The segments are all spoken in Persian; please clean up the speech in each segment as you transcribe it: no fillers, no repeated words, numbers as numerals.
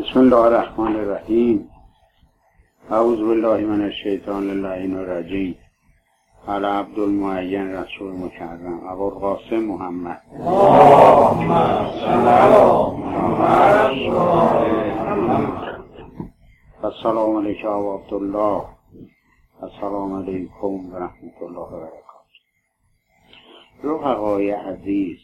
بسم الله الرحمن الرحیم. اعوذ بالله من الشیطان اللعین الرجیم. علی عبدالمعین رسول مکرم ابوالقاسم محمد. السلام علیکم ابو عبدالله. السلام علیکم و رحمت الله و برکاته. رفقای عزیز،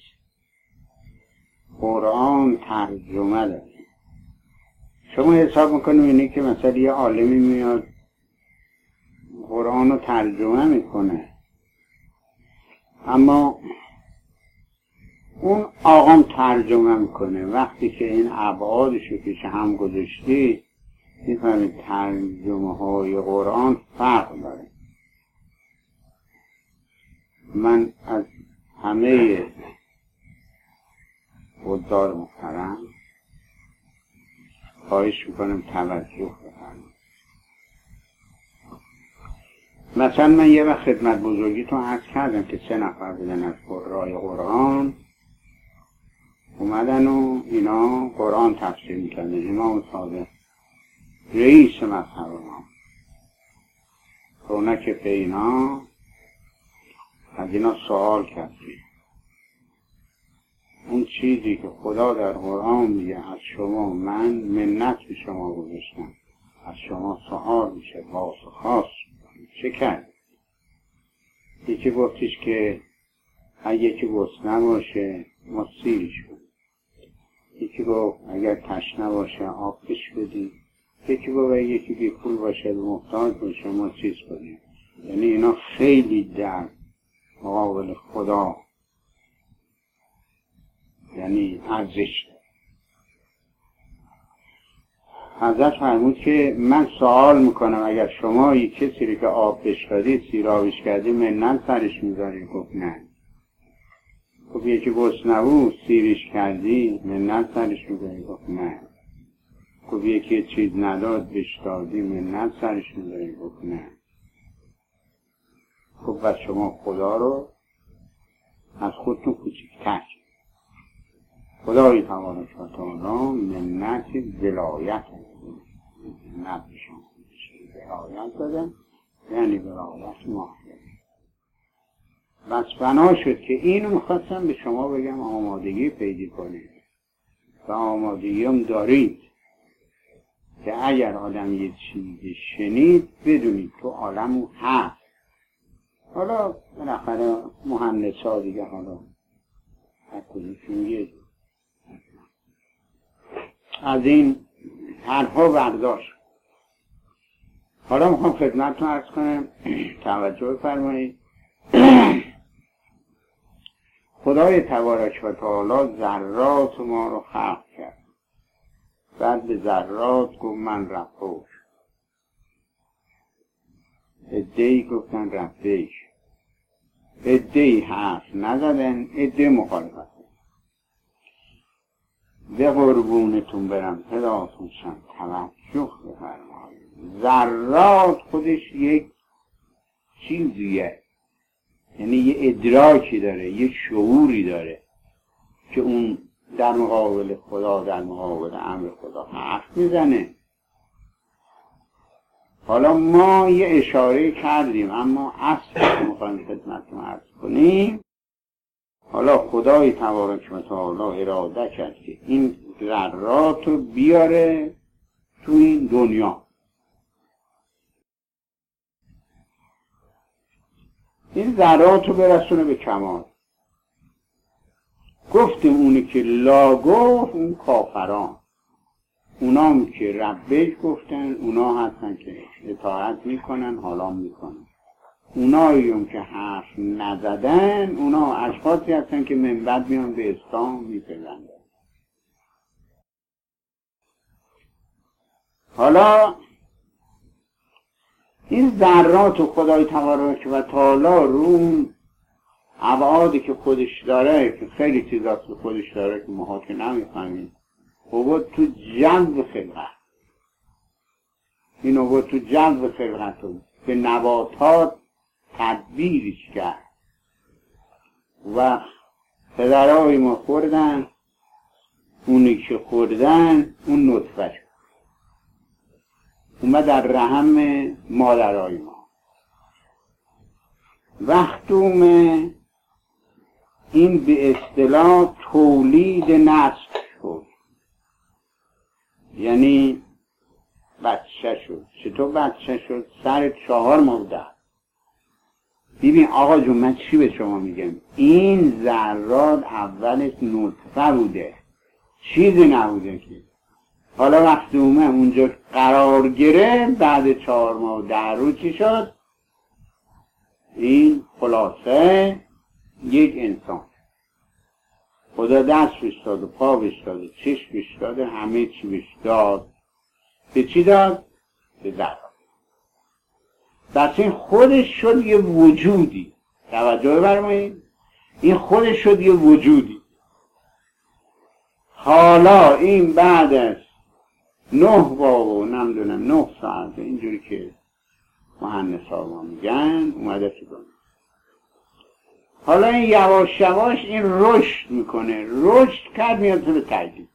قرآن ترجمه داره. شما حساب میکنید اینه که مثلا یه عالمی میاد قرآن رو ترجمه میکنه، اما اون آقام ترجمه میکنه. وقتی که این ابعادشو که هم گذاشتی میفهمید ترجمه های قرآن فرق داره. من از همه حضار محترم خواهش میکنم توجه بفرمایید. مثلا من یه وقت خدمت بزرگیتون عرض کردم که 3 نفر بودن از قرای قرآن اومدن و اینا قرآن تفسیر میکردن. امام صادق رئیس مذهب ما رونق پینا از اینا سوال کردی اون چیزی که خدا در قرآن میگه از شما من منت به شما گذاشتم، از شما سوال میشه واسه خاص چه کرد؟ یکی گفتش که اگه که گسنه باشه ما سیرش کنیم، یکی گفت اگر تشنه باشه آب پیش بدیم، یکی گفت یکی بی پول باشه به محتاج باشه ما چیز کنیم. یعنی اینا خیلی در مقابل خدا یعنی ارزش داره. حضرت فرمود که من سوال میکنم اگر شما یک کسی رو که آب بشکردید سیرابش کردید منت سرش میذارید؟ گفت نه. گفت یکی گسنه بود سیرش کردی منت سرش میذارید؟ گفت نه. گفت یکی چیز نداد بهش دادی منت سرش میذارید؟ گفت نه. گفت بس شما خدا رو از خودتون کوچکتر، خدای تبارک و تعالی منت ولایت منت به شما ولایت دادن، یعنی ولایت ماهیه. بس بنا شد که اینو میخواستم به شما بگم آمادگی پیدا کنید و آمادگی هم دارید که اگر آدم یه چیزی شنید بدونید تو عالم هست. حالا بالاخره مهندسا دیگه حالا هر کدومشون یه از این حرفا برداشت. حالا میخوام خدمتتون عرض کنم توجه بفرمایید. خدای تبارک و تعالی ذرات ما رو خلق کرد، بعد به ذرات گفت من ربوش. عده‌ای گفتن ربش، عده‌ای حرف نزدن، عده مخالفت. به قربونتون برم هداتون شم توجه بفرمایید. ذرات خودش یک چیزیه، یعنی یه ادراکی داره، یه شعوری داره که اون در مقابل خدا، در مقابل امر خدا حرف میزنه. حالا ما یه اشاره کردیم اما اصل میخوایم خدمتتون عرض کنیم. حالا خدای تبارک و تعالی اراده کرد که این ذرات رو بیاره تو این دنیا. این ذرات رو برسونه به کمال. گفتیم اونی که لا گفت اون کافران، اونام که ربش گفتن اونا هستن که اطاعت میکنن حالا میکنن. اوناییم که حرف نزدن اونا اشخاصی هستن که من بعد میان به اسلام میپیوندن. حالا این ذرات و خدای تبارک و تعالی رو اون ابعادی که خودش داره که خیلی چیزاست که خودش داره که ما که نمیفهمیم، بود تو جذب خلقت. اینو بود تو جذب خلقت رو به نباتات تدبیرش کرد و پدرهای ما خوردن، اونی که خوردن اون نطفه شد. اومد در رحم مادرای ما. وقتوم این به اصطلاح تولید نسل شد، یعنی بچه شد. چطور بچه شد؟ سر 4 ماه در. ببین آقا جون، من چی به شما میگم؟ این ذرات اولش نطفه بوده، چیزی نبوده که. حالا وقتی اومد اونجا قرار گرفت، بعد 4 ماه و 10 روز چی شد؟ این خلاصه یک انسان. خدا دست بهش داد و پا بهش داد و چشم بهش داد، همه چی بهش داد. به چی داد؟ به ذرات. بس این خودش شد یه وجودی. توجه برمایید، این خودش شد یه وجودی. حالا این بعد از 9 باب و نمیدونم 9 ساعت، اینجوری که مهندسا ما میگن، اومده تو دنیا. حالا این یواش یواش این رشد میکنه، رشد کرد میاد به تکلیف.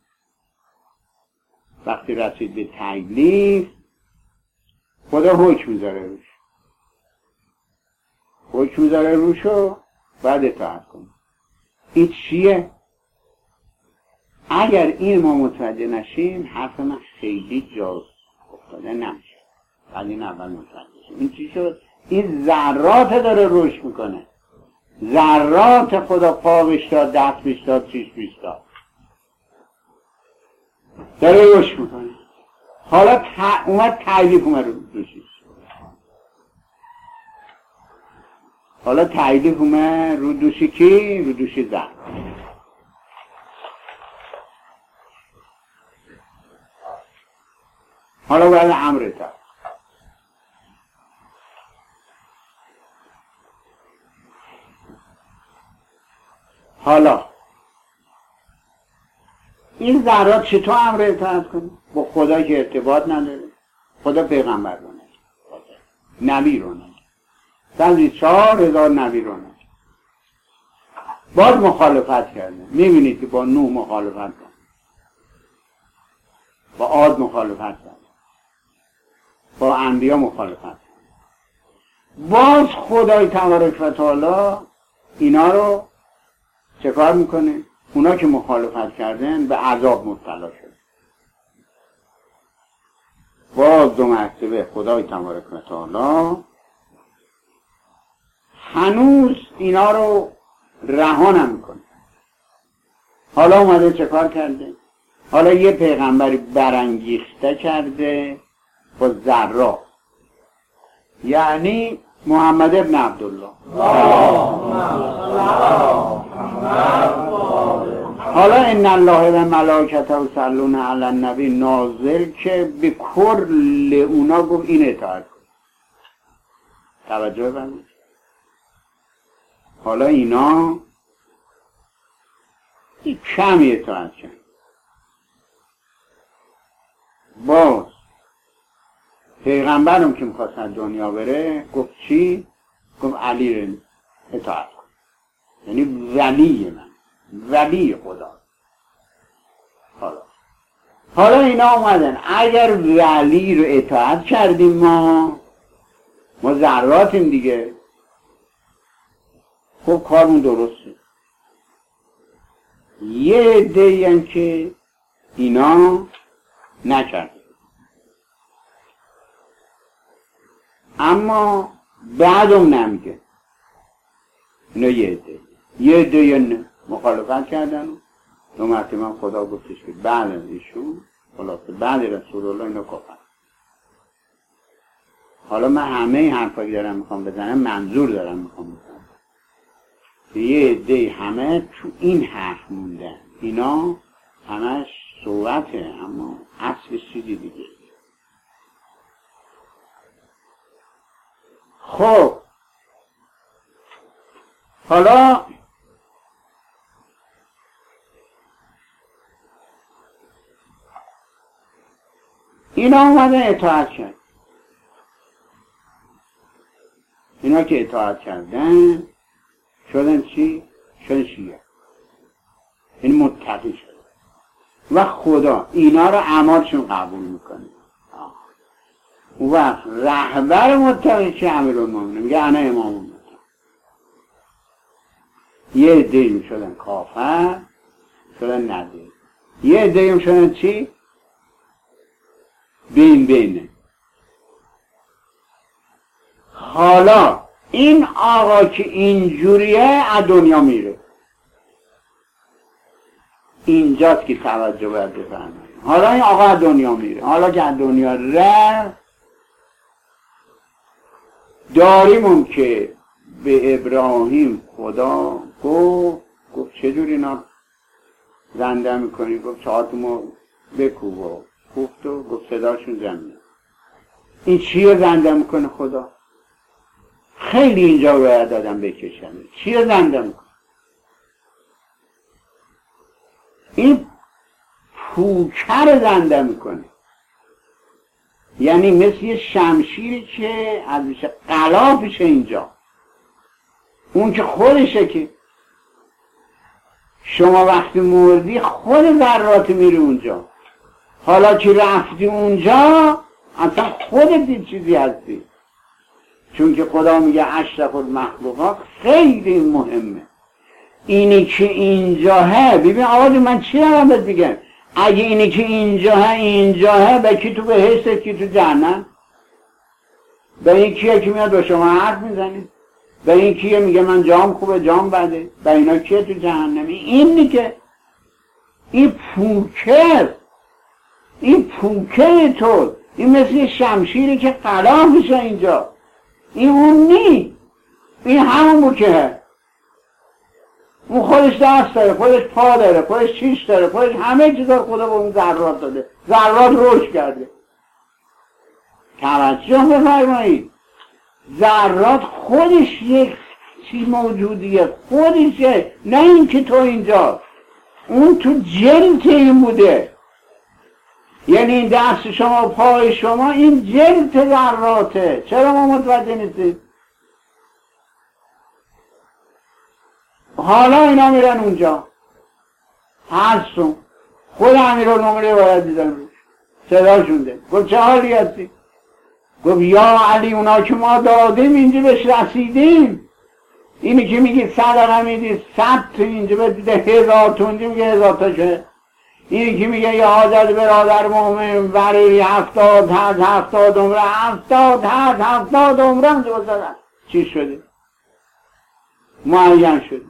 وقتی رسید به تکلیف، خدا حکم میذاره روش، حکم میذاره روشو بعد اطاعت کنه. این چیه؟ اگر این ما متوجه نشیم، حرف من خیلی جا افتاده نمیشه. ولی این اول متوجه شیم. این چی شد؟ این ذرات داره رشد میکنه. ذرات خدا پا بهش داد، دست بهش داد، چشم بهش داد، داره رشد میکنه. حالا اومد تکلیف اومد رو دوشیش. حالا تکلیف اومد رو دوشی کی؟ رو دوشی زن. حالا باید امر تا حالا این ذرات چطور امر اطاعت کنه؟ با خدا که ارتباط نداره. خدا پیغمبر رو نگه، نبی رو نگه، سنزی 4000 نبی رو نگه. باز مخالفت کرده. میبینید که با نوح مخالفت کرده، با عاد مخالفت کرده، با انبیا مخالفت کرده. باز خدای تبارک و تعالی اینا رو چه کار میکنه؟ اونا که مخالفت کردن به عذاب مبتلا شد. باز 2 مرتبه خدای تبارک و تعالی هنوز اینا رو رها نمیکنه. حالا اومده چه کار کرده؟ حالا یه پیغمبری برانگیخته کرده با ذرات، یعنی محمد ابن عبدالله. حالا ان الله و ملائکته یصلون علی النبی نازل که به کل اونا گفت این اطاعت کن. توجه کنید. حالا اینا یک کمی اطاعت کن. باز پیغمبرم که میخواست از دنیا بره گفت چی؟ گفت علی رو اطاعت کن. یعنی ولی من، ولی خدا. حالا اینا اومدن اگر ولی رو اطاعت کردیم ما ذراتیم دیگه، خب کارمون درسته. یه عده‌ای هستن که اینا نکردن، اما بعدم نمیگه. اینا یه عده مخالفت کردن. 2 مرتبه خدا گفتش که بعد از ایشون، خلاصه بعد رسول الله، اینا کافر. حالا من همه حرفایی دارم میخوام بزنم، منظور دارم میخوام بزنم که یه عده همه تو این حرف موندن. اینا همش صحبته، اما اصل چیزی دیگه. خب حالا اینا اومدن اطاعت کرد. اینا که اطاعت کردن شدن چی؟ شدن شیعه. این متقی شد و خدا اینا رو اعمالشون قبول میکنه. اون وقت رهبر متقی که امیرالمومنین میگه انا امام المتقی. یه عده‌ای شدن کافر، شدن ندهی. یه عده‌ای شدن چی؟ بینه. حالا این آقا که اینجوریه از دنیا میره، اینجاست که توجه باید بفرمایید. حالا این آقا از دنیا میره، حالا که از دنیا رفت داریم که به ابراهیم خدا گفت چجور اینا زنده میکنی؟ گفت 4 تا بکوب. گفت صداشون زنده. این چیه زنده میکنه خدا؟ خیلی اینجا باید دادم بکشم. چیه زنده میکنه؟ این پوکر زنده میکنه، یعنی مثل یه شمشیری که از غلافشه اینجا، اون که خودشه. که شما وقتی مردی خود ذرات میره اونجا، حالا که رفتی اونجا اصلا خودت چیزی هستی، چون که خدا میگه اشرف المخلوقات. خیلی مهمه اینی که اینجاهه. ببین آقا من چی دارم بهت میگم؟ اگه اینی که اینجاهه به کی تو بهشت، کی تو جهنم؟ به این کیه که میاد با شما حرف میزنید؟ به این کیه میگه من جام خوبه جام بده؟ به اینا کیه تو جهنمی؟ اینی که این پوکر تو، این مثل شمشیری که قلا میشه اینجا. این اون نی، این همون پوکره. اون خودش دست داره، خودش پا داره، خودش چیش داره، خودش همه چیزا خدا به اون ذرات داده. ذرات رشد کرده. توجه بفرمایید، ذرات خودش یک چی موجودیه، خودشه، نه این که تو اینجا. اون تو جلد این بوده، یعنی این دست شما پای شما این جلد ذراته. چرا ما متوجه نیستید؟ حالا اینا میرن اونجا هستون. خود امیرالمومنین باید دیدن روش، صداشون ده. گفت چه حالی هستی؟ گفت یا علی اونا که ما دادیم اینجا بهش رسیدیم. اینی که میگی صدقه میدی 100 تا اینجا بده 1000 تا اینجا میگه 1000 تا شه. اینی که میگه یا حاضر برادر مومن برای 70 عمره 70 عمره هم جو زدن. چی شده؟ معین شده.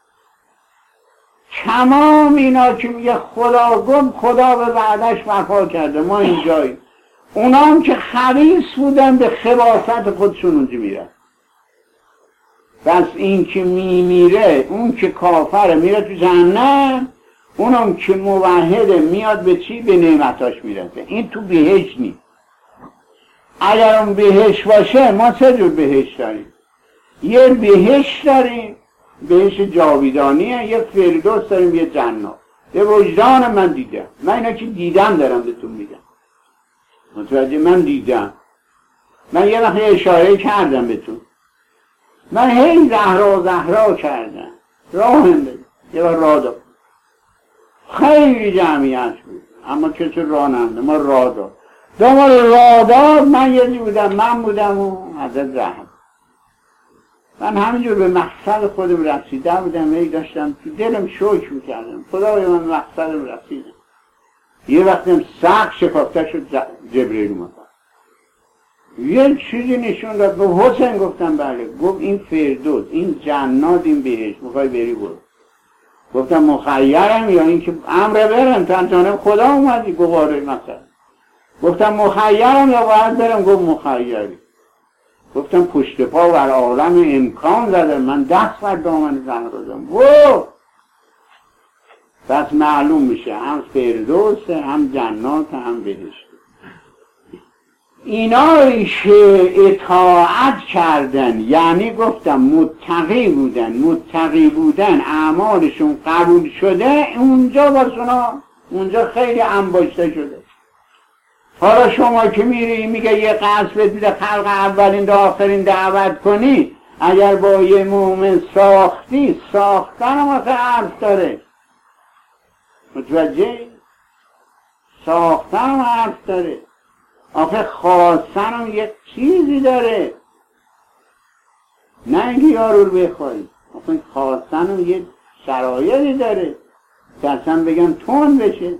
تمام اینا که میگه خدا گفت، خدا به وعدش وفا کرده، ما اینجاییم. اونا هم که خبیث بودن به خباثت خودشون اونجا میرن. بس این که میمیره، اون که کافره میره تو جهنم، اونم که موحده میاد به چی؟ به نعمتاش میرسه. این تو بهشت نیست. اگر اون بهشت باشه، ما 3 جور بهشت داریم. یه بهشت داریم، بهشت جاویدانیه، یه فردوس داریم، یه جنات. یه وجدان من دیدم، من اینا که دیدم دارم بهتون میگم. متوجه؟ من دیدم، من یه وقت اشاره کردم بهتون. من هی زهرا کردم، راه بده، یه وقت راه داد. خیلی جمعیت بود، اما کسی راه نمده، ما راه داد. دوباره راه داد، من یه جی بودم، من بودم و حضرت زهرا. من همینجور به مقصد خودم رسیده بودم، هی داشتم تو دلم شکر میکردم خدایا من مقصدم رسیدم. یه وقتم سقف شکافته شد، جبرئیل اومد یه چیزی نشون داد. گفت حسین، گفتم بله. گفت این فردوس، این جنات، این بهشت، میخوای بری برو. گفتم مخیرم یا این که امر برم؟ تنجانب خدا اومدی؟ گفت آره مثلا. گفتم مخیرم یا باید برم؟ گفت مخیری. گفتم پشت پا بر عالم امکان زدم، من دست بر دامن زن رو زدم. بس معلوم میشه هم فردوس، هم جنات، هم بهشت. اینایی که اطاعت کردن، یعنی گفتم متقی بودن، اعمالشون قبول شده، اونجا باسونا اونجا خیلی انباشته شده. حالا شما که میری میگه یه قصد میده خلق اولین تا آخرین دعوت کنی، اگر با یه مومن ساختی، ساختن هم آخه عرض داره. متوجه؟ ساختن هم عرض داره. آخه خواستن هم یک چیزی داره، نه اینکه یارو رو بخوایی. آخه خواستن هم یک شرایطی داره که اصلا بگم تون بشه،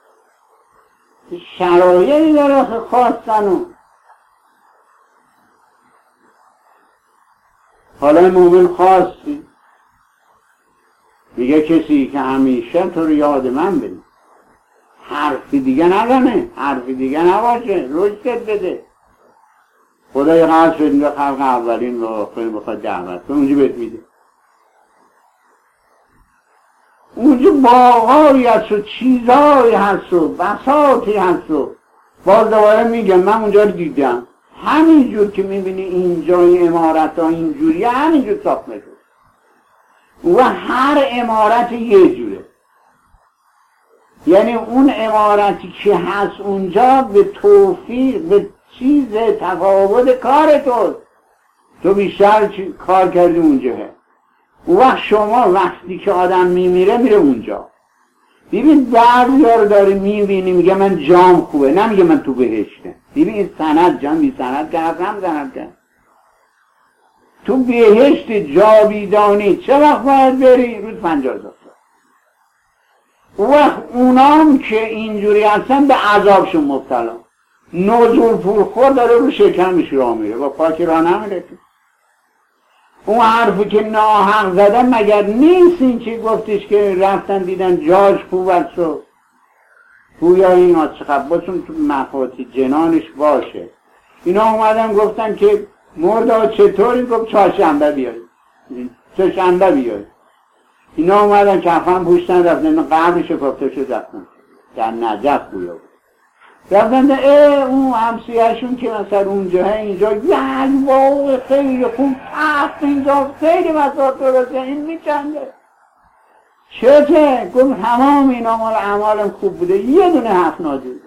شرایطی داره آخه خواستن هم. حالا مومن خواستی، میگه کسی که همیشه تو رو یاد من بده، حرفی دیگه ندانه، حرفی دیگه نباشه، رشدت بده. خدای قرض شد اینجا خلق اولین و آخرین بخواد دعوت به اونجا بهت میده. اونجا باغایی هست و چیزایی هست و بساطی هست و باز دوباره میگم من اونجا رو دیدم، همینجور که میبینی اینجا این عمارت ها اینجوری همینجور ساخته شد و هر عمارت یه جوره. یعنی اون عمارتی که هست اونجا به توفیق به چیز تفاوت کار تو بیشتر کار کردی اونجا. و شما وقتی که آدم میمیره میره اونجا. ببین بعضیا رو داری میبینی میگه من جام خوبه، نمیگه من تو بهشته. ببین این سند جام بی سند کرد تو بهشت جاویدانی چه وقت باید بری؟ روز 50,000 سال. و اونام که اینجوری هستن به عذابشون مبتلا، نزول پولخور داره رو شکمش راه میره، با پاکی راه نمیره. اون حرفی که ناحق زدن مگر نیست این که گفتش که رفتن دیدن جاش خوب است و گویا این آتشخباتون تو مفاتی جنانش باشه. اینا اومدن گفتن که مردا چطوری؟ گفت چهارشنبه بیاید، سه‌شنبه بیاید. اینا اومدن کفن پوشتن رفتن قبرش کفته شد رفتن در نجف گویا بود. رفتن اون همسیهشون که مثلا اونجا اینجا یک واقع خیلی خوب تخت اینجا خیلی مساعد درسته این میچنده چته؟ گفت همام اینا مال اعمالم خوب بوده، یه دونه حرف نادیده.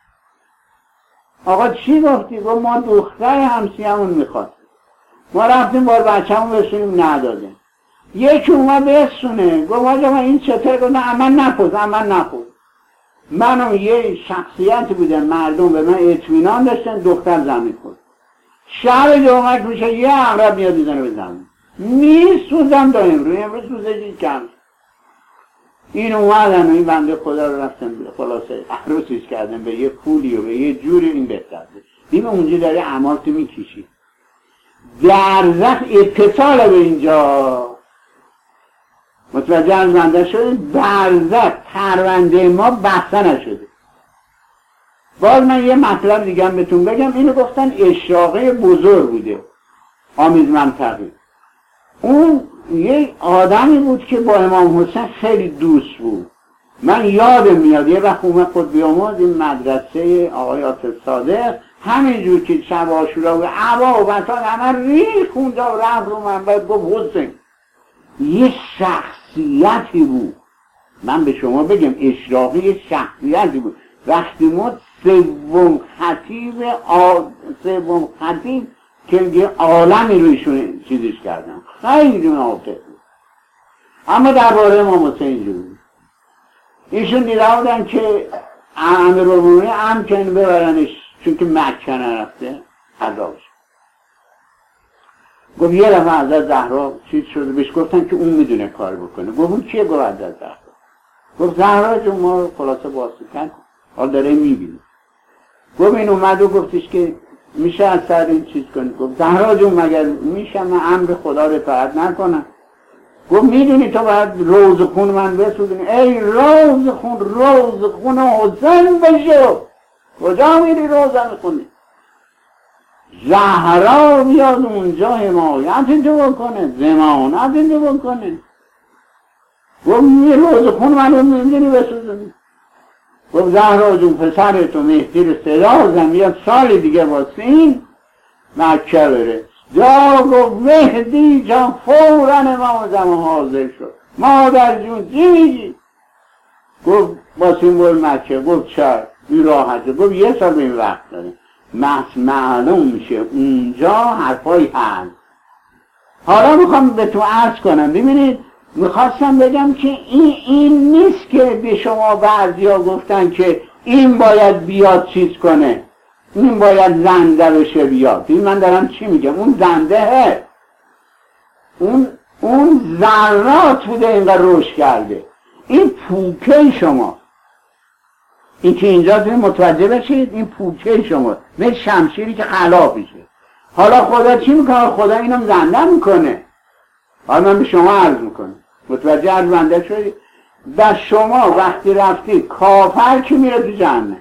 آقا چی گفتی؟ گفت ما دختر همسیهمون میخواد، ما رفتیم بار بچه‌مون بسونیم نداده. یکی اومد بسونه گفت آجا من این چته؟ گفت نه من نپوز. منم یه شخصیت بودم، مردم به من اطمینان داشتن، دختر زمین خورد. شب دومک میشه یه عقرب میاد میزنه به زمین، میسوزم تا امروز سوزشی کم. این اومدن و این بنده خدا رو رفتن خلاصه عروسیش کردن به یه پولی و به یه جوری این بهتر. دیم اونجا داره اعمال تو میکشی درزخ اتصال به اینجا متوجه از بنده شده. برزخ پرونده ما بسته نشده. باز من یه مطلب دیگه هم بهتون بگم، اینو گفتن اشراقه بزرگ بوده آمیز منطقی. اون یه آدمی بود که با امام حسین خیلی دوست بود. من یادم میاد یه وقت اومد خود بیاموز این مدرسه آقای عاطف صادق، همینجور که شب عاشورا و عبا و بطان همه ریخ اونجا و رفت رو منبر گفت حسین. یه شخصیتی بود، من به شما بگم اشراقی یه شخصیتی بود. وقتی ما سوم خطیب که یه عالمی رویشون چیزش کردن خیلی نافذ بود. اما درباره امام حسین اینجوری ایشون دیده بودن که امیرالمومنین امکن ببرنش چون که مکه نرفته عذابش. گفت یه دفعه حضرت زهرا چیز شده، بهش گفتن که اون میدونه کار بکنه. گفت اون کیه؟ گفت حضرت زهرا. گفت زهرا جون ما رو خلاصه واسطن حال داره میبینه. گفت این اومد و گفتش که میشه از سر این چیز کنی؟ گفت زهرا جون مگر میشه من امر خدا رو اطاعت نکنم؟ گفت میدونی تو باید روز خون من بسودونی. ای روز خون حسین بشو، کجا میری روزن خونی؟ زهرا بیاد اونجا حمایت اینجا بکنه، ضمانت اینجا بکنه. گفت یه روز خون من رو میدونی بسودونی؟ گفت زهرا جون پسر تو مهدی رو صدا زن بیاد سال دیگه واسه این مکه بره. جا گفت مهدی جان فوراً امام زمان حاضر شد. مادر جون چی میگی؟ گفت با سیمبل مکه. گفت چرا؟ این راحته. گفت یه سال به این وقت داره، معلوم میشه اونجا حرفای هست. حالا میخوام به تو عرض کنم، ببینید میخواستم بگم که این نیست که به شما بعضیا گفتن که این باید بیاد چیز کنه. این باید زنده بشه بیاد. من دارم چی میگم؟ اون زنده، اون ذرات بوده اینقدر رشد کرده. این پوکه شما، این که اینجا متوجه بشید، این پوکه شما مثل شمشیری که خلاف میشه. حالا خدا چی میکنه؟ خدا اینو زنده میکنه. حالا من به شما عرض میکنم، متوجه عرض بنده شدید؟ و شما وقتی رفتی کافر که میره تو جهنم،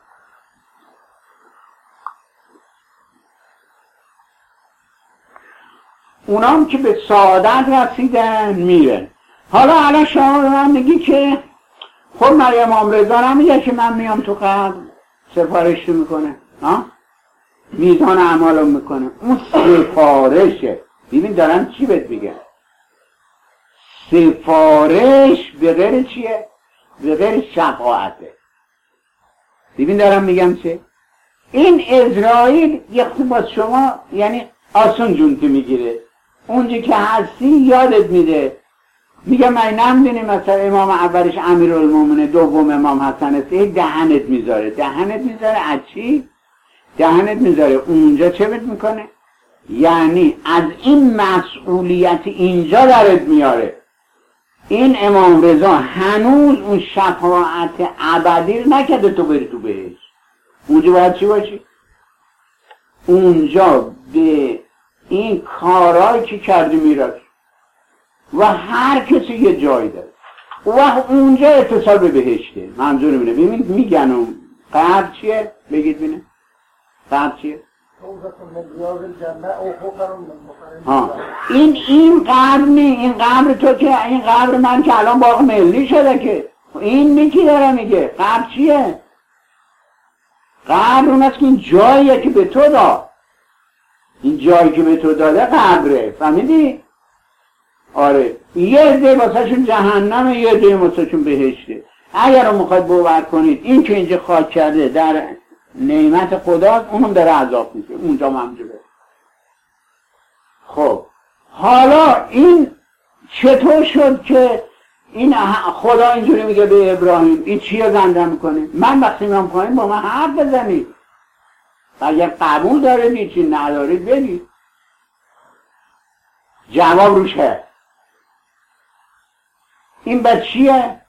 اونام که به سعادت رسیدن میره. حالا الان شما به من میگی که خب مریم امام رضا نمیگه که من میام تو قبر سفارش میکنه، میزان اعمالم میکنه. اون سفارشه. ببین دارم چی بهت میگم، سفارش به غیر چیه؟ به غیر شفاعته. ببین دارم میگم چه؟ این اسرائیل یکی با شما یعنی آسون جونتی میگیره، اونجا که هستی یادت میده، میگه من نمیدونی مثلا امام اولش امیرالمومنین، دوم امام حسن است، دهنت میذاره از چی؟ دهنت میذاره. اونجا چه بهت میکنه؟ یعنی از این مسئولیت اینجا درت میاره. این امام رضا هنوز اون شفاعت ابدی رو نکرده تو بری تو بهش. اونجا باید چی باشی؟ اونجا به این کارهایی که کردی میرسی و هر کسی یه جایی داره و اونجا اتصال به بهشته. منظور اینه. ببین میگن اون قبر چیه؟ بگید بینه قبر چیه؟ این قبر نی، این قبر تو که، این قبر من که الان باغ ملی شده که، این نیکی داره میگه قبر چیه؟ قبر اون است که این جاییه که به تو داد، این جایی که به تو داده قبره، فهمیدی؟ آره، یه عده واسهشون جهنمه، یه عده واسهشون بهشته. اگر رو میخواید باور کنید این که اینجا خاک کرده در نعمت خداست، اونم داره عذاب میشه اونجا ممجوره. خب حالا این چطور شد که این خدا اینجوری میگه به ابراهیم این چیه زنده میکنه؟ من وقتی میام پایین با من حرف بزنید، اگر قبول داره چی ندارید بگید، جواب روش هست. این چیه؟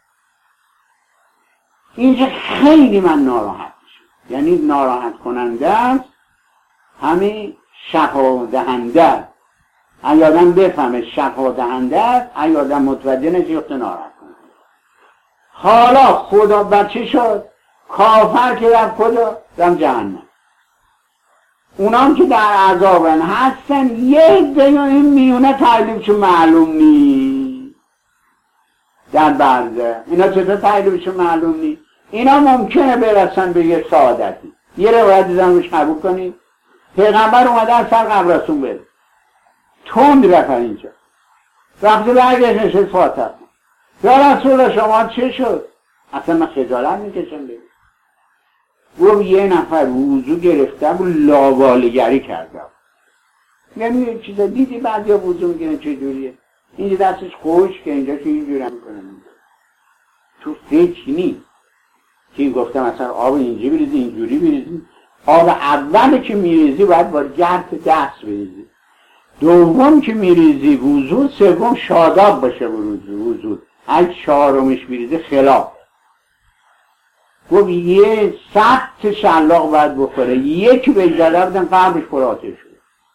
اینجا خیلی من ناراحت میشم، یعنی ناراحت کننده است، همین شفا دهنده است. اگه آدم بفهمه شفا دهنده است، اگه آدم متوجه نشد ناراحت کننده. حالا خدا بچه شد، کافر که رفت کجا؟ رفت جهنم. اونام که در عذابن هستن، یک دیگه این میونه تعلیمشون معلوم نیست در برزه. اینا چطور تعلیمشون معلوم نیست؟ اینا ممکنه برسن به یه سعادتی. یه روایت دیدم روش قبول کنید، پیغمبر اومده از سر قبرستون بره، تند رفت اینجا، وقتی برگشت نشد فاتح یا رسول شما چه شد؟ اصلا من خجالت میکشم بگم. گفت یه نفر وضو گرفته و لاوالگری کرده. یعنی یه چیزا دیدی بعضی ها وضو میگیرن چجوریه؟ اینجا دستش خوش که اینجا که اینجوری هم میکنن. تو فکر نیست که این گفته مثلا آب اینجوری بریزی اینجوری بریزی. آب اول که میریزی باید با گرد دست بریزی، دوم که میریزی وضو، سوم شاداب باشه وضو، اگه چهارمش بریزی خلاف. گفت یه 100 شلاق باید بخوره، یک به جلب بدن قبرش پراته شد.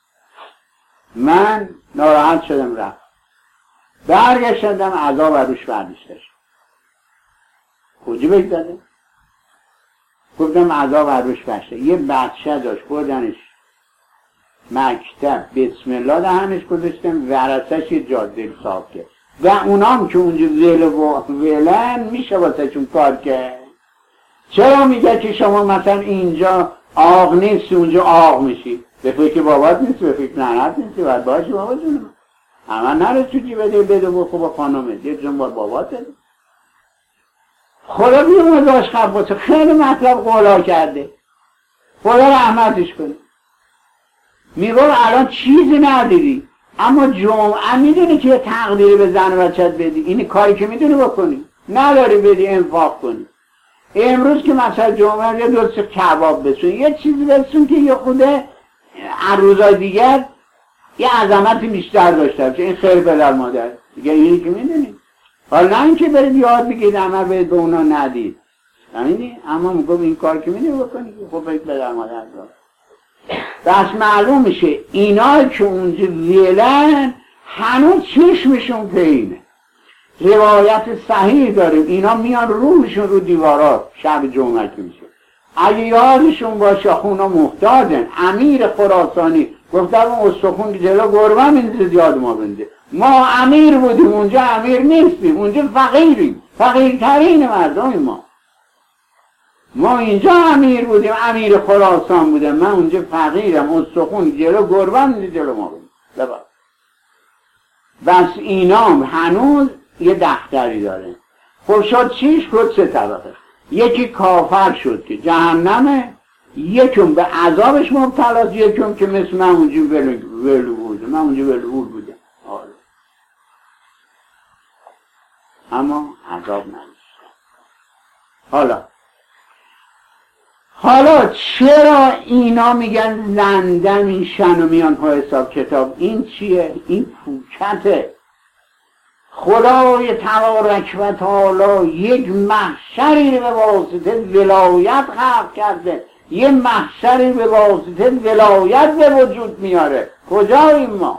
من ناراحت شدم، رفت برگشتم عذاب روش برداشتش. کجا بگذاره؟ گفتم عذاب روش برداشته. یه بچه داشت بردنش مکتب، بسم الله دهنش گذاشتم، ورثش یه جاده صاف کرد و اونام که اونجا ولن میشه واسه چون کار کرد. چرا میگه که شما مثلا اینجا آق نیست اونجا آق میشی؟ به فکر بابات نیست، به فکر ننت نیستی، باید باشی بابا جونم. اما نره تو جی بده بخو با خانمه یه جون بار بابات بده. خدا بیرون داشت خباته خیلی مطلب قولا کرده، خدا رحمتش کنه. میگو الان چیزی ندیدی، اما جمعه میدونی که تقدیری به زن و بچت بدی، این کاری که میدونی بکنی، نداری بدی انفاق کنی. امروز که مثلا جمعه یه دو کباب بسون، یه چیزی بسون که یه خوده هر روزای دیگر یه عظمتی بیشتر داشته باشه. این خیر پدر مادر دیگه، اینی که میدونید. حالا نه اینکه برید یاد بگید عمل برید به اونا ندید، نمیدونی؟ اما میگم این کار که میدونی بکنید خب برید پدر مادر دار. بس معلوم میشه اینا که اونجا ویلن هنوز چشمشون پینه. روایت صحیح داریم، اینا میان روحشون رو دیوارات شب جمعه که میشه. اگه یادشون باشه خونا محتاجن. امیر خراسانی گفته اون استخون که جلو گربه میندازه یاد ما بنده. ما امیر بودیم اونجا امیر نیستیم، اونجا فقیریم، فقیرترین مردم ما اینجا امیر بودیم، امیر خراسان بودم، من اونجا فقیرم، استخون جلو گربه میندازه جلو ما بنده. بس اینا هنوز یه دفتری داره. خب شد چیش شد 3 طبقه. یکی کافر شد که جهنمه، یکم به عذابش مبتلاست، یکم که مثل من اونجا ولو بودم، من اونجا ولو بودم. آره. اما عذاب نداشت. حالا چرا اینا میگن زنده میشن و میان پای حساب کتاب؟ این چیه؟ این پوکته. خدای تبارک و تعالی یک محشری به واسطه ولایت خلق کرده، یه محشری به واسطه ولایت به وجود میاره. کجاییم ما؟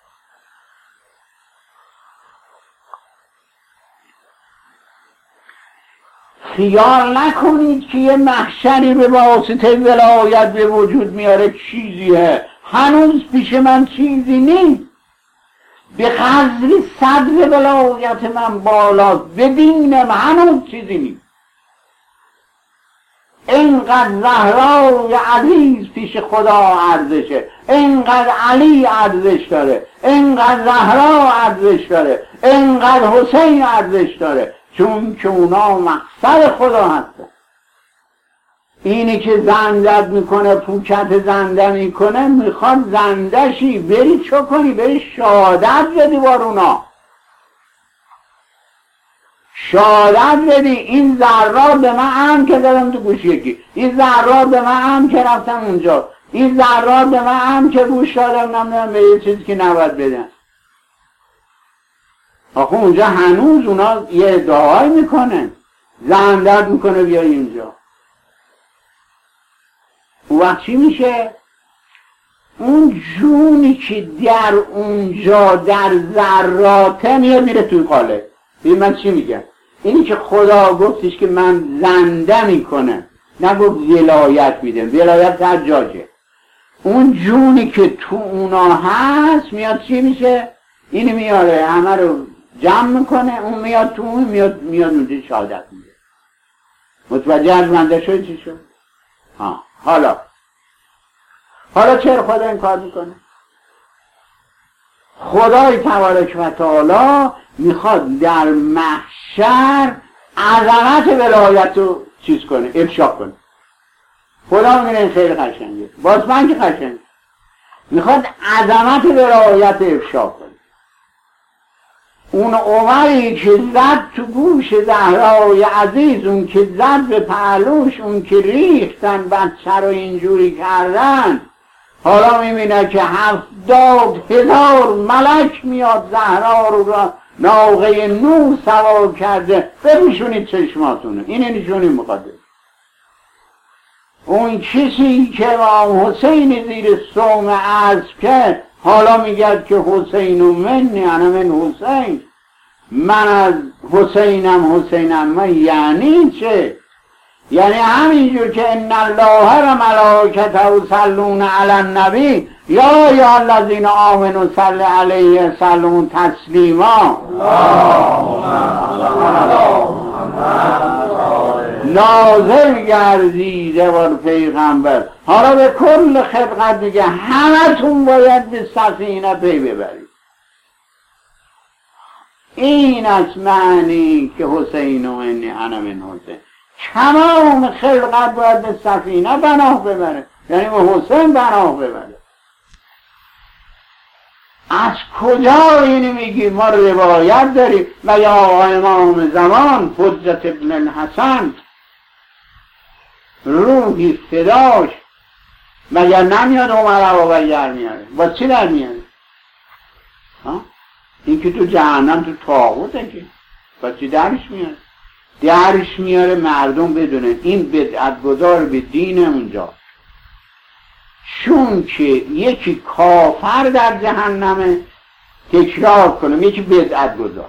خیال نکنید که یه محشری به واسطه ولایت به وجود میاره چیزیه. هنوز پیش من چیزی نیست. به قدری صدر ولایت من بالاست، ببینم هنوز چیزی نیست. اینقدر زهرای عزیز پیش خدا ارزشه، اینقدر علی ارزش داره، اینقدر زهرا ارزش داره، اینقدر حسین ارزش داره، چون که اونا مقصد خدا هستن. اینی که زندت میکنه، پوکت زنده میکنه، میخواد زندشی بری چو کنی؟ بری شهادت بدی بار اونا، شهادت بدی. این ذرات به من هم که دادم تو گوش یکی، این ذرات به من هم که رفتم اونجا، این ذرات به من هم که گوش دادم نمیدونم به یه چیزی که نباید بدن. آخه اونجا هنوز اونا یه ادعایی میکنن، زندت میکنه بیای اینجا. اون وقت چی میشه؟ اون جونی که در اونجا در ذراته میاد میره توی قالب. ببین من چی میگم؟ اینی که خدا گفتش که من زنده میکنم، نگفت ولایت میدم، ولایت در جاجه. اون جونی که تو اونا هست میاد چی میشه؟ اینی میاره همه رو جمع میکنه، اون میاد تو اون میاد اونجا شهادت میده. متوجه از منده شد چی شد؟ حالا چرا خدا این کار میکنه؟ خدای تبارک و تعالی میخواد در محشر عظمت ولایت رو چیز کنه، افشا کنه. خدا میگه این خیلی قشنگه، باز من که قشنگه، میخواد عظمت ولایت افشا کنه. اون عمری که زد تو گوش زهرای عزیز، اون که زد به پهلوش، اون که ریختن بچه رو اینجوری کردن، حالا میبینه که 70,000 ملک میاد زهرا رو را ناقه نور سوار کرده. بپوشونید چشماتونه، اینه نشونی مقدس. اون کسی که امام حسین زیر سوم عرض کرد، حالا میگه که حسین و منی، انا من حسین، من از حسینم. من یعنی چه؟ یعنی همینجور که ان الله و ملائکته یصلون علی النبی یا ایها الذین آمنوا صلی علیه و سلموا تسلیما، نازل گردیده بر پیغمبر. حالا به کل خلقت میگه همتون باید به سفینه پی ببرید. این از معنی که حسین و منی انا من حسین، تمام خلقت باید به سفینه پناه ببره، یعنی به حسین پناه ببره. از کجا اینو میگی؟ ما روایت داریم و یا امام زمان حجت ابن الحسن روحی فداش مگر نمیاد عمر عبابک در میاره؟ با چی در میاره؟ این که تو جهنم تو طاغوته که با چی درش میاره؟ درش میاره مردم بدونن این بدعتگذار به دین اونجا، چون که یکی کافر در جهنمه تکرار کنم، یکی بدعتگذار.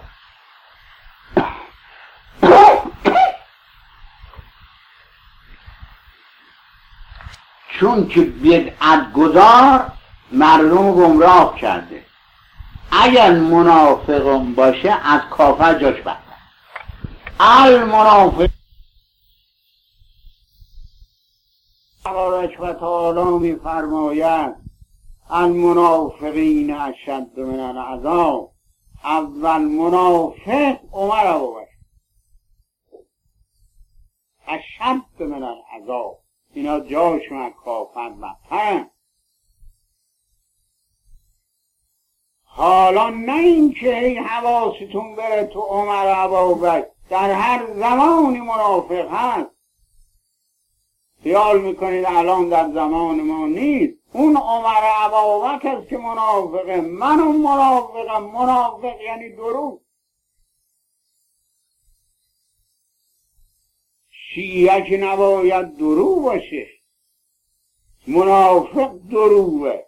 چون که بدعتگذار مردم گمراه کرده، اگر منافقم باشه از کافر جاش بهتر. المنافق تبارک و تعالی می فرماید المنافقین اشد من العذاب. اول منافق عمر عبابک اشد من العذاب، اینا جاشون از کافر بهتر. حالا نه این که حواستون بره تو عمر عبابک در هر زمانی منافق هست، خیال میکنید الان در زمان ما نیست. اون عمر عبابک است که منافقه، منم منافقم. منافق یعنی دروغ. شیعه که نباید دروغ باشه، منافق دروغه.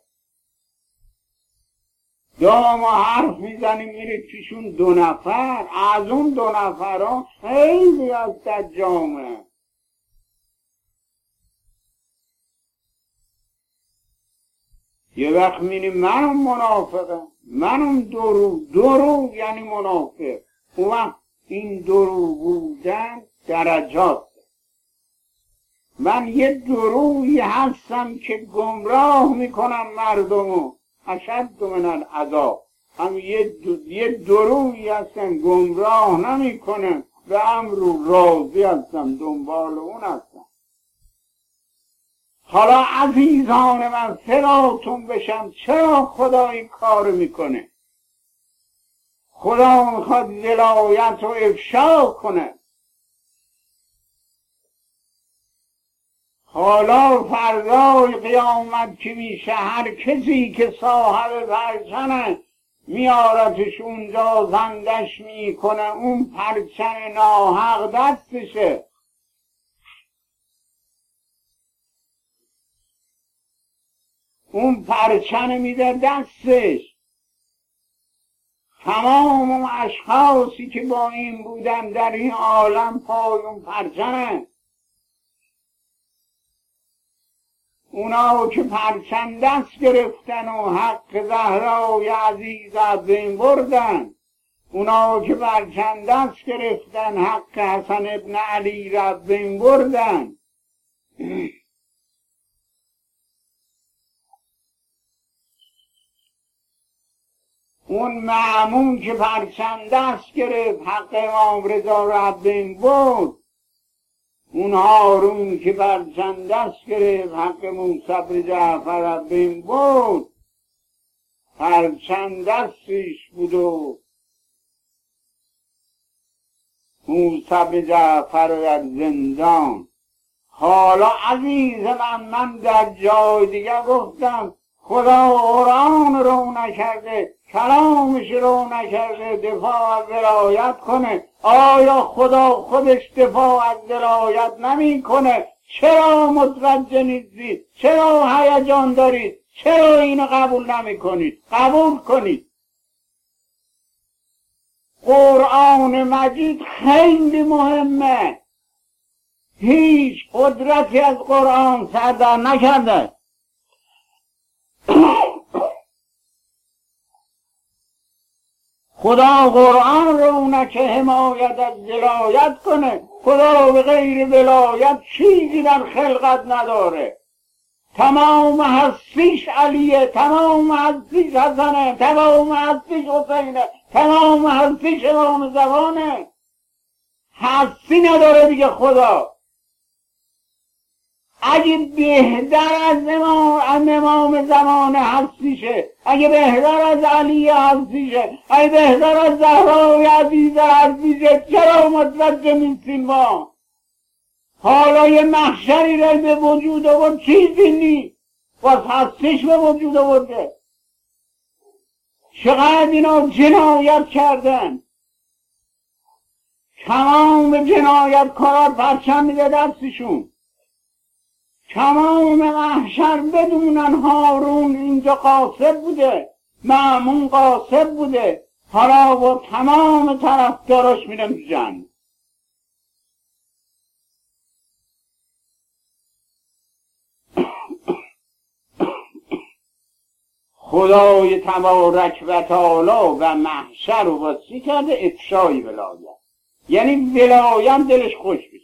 دام و حرف میزنیم میرید پیشون 2 نفر، از اون 2 نفرها خیلی از دجامه. یه وقت میریم منم منافقم، منم دروغ یعنی منافق. اون وقت این دروغ بودن درجات. من یه دروغی هستم که گمراه میکنم مردمو، اشد من العذاب. هم یه دروغی هستم گمراه نمیکنم، به امر راضی هستم، دنبال اون هستم. حالا عزیزان من فداتون بشم، چرا خدا این کار میکنه؟ خدا میخواد ولایت رو افشا کنه. حالا فردای قیامت که میشه هر کسی که صاحب پرچنه میارتش اونجا زندش میکنه، اون پرچن ناحق دستشه. اون پرچن میده دستش. تمام اون اشخاصی که با این بودن در این عالم پای اون پرچنه، اونا که پرچم دست گرفتن و حق زهرای عزیز از بین بردن، اونا که پرچم دست گرفتن حق حسن ابن علی را از بین بردن، اون مأمون که پرچم دست گرفت حق امام رضا را از بین برد، اون هارون که پرچم دست گرفت حق موسی بن جعفر را بین برد، پرچم دستش بود و موسی بن جعفر در زندان. حالا عزیز من در جای دیگه گفتم خدا قرآن رو نکرده، کلامش رو نکرده دفاع از ولایت کنه. آیا خدا خودش دفاع از ولایت نمی کنه؟ چرا متوجه نیستید؟ چرا هیجان دارید؟ چرا اینو قبول نمی کنید؟ قبول کنید. قرآن مجید خیلی مهمه. هیچ قدرتی از قرآن سر در نکرده. خدا قرآن رو نه که حمایت از ولایت کنه. خدا به غیر ولایت چیزی در خلقت نداره. تمام هستیش علیه، تمام هستیش حسنه، تمام هستیش حسینه، تمام هستیش امام زمانه. هستی نداره دیگه خدا. اگه بهتر از امام زمانه هستیشه، اگه بهتر از علی هستیشه، اگه بهتر از زهرای عزیز هستیشه، چرا متوجه نیستیم ما؟ حالا یه محشری را به وجود آورد، چیزی نیست، باز هستش به وجود آورده. چقدر اینا جنایت کردن، تمام جنایت کار پرچم میده دستشون. تمام محشر بدونن هارون اینجا قاصد بوده، مأمون قاصد بوده، حالا با تمام طرفداراش میرن تو جنگ. خدای تبارک و تعالی و محشر رو واسطه کرده افشای ولایت، یعنی ولایت دلش خوش بشه.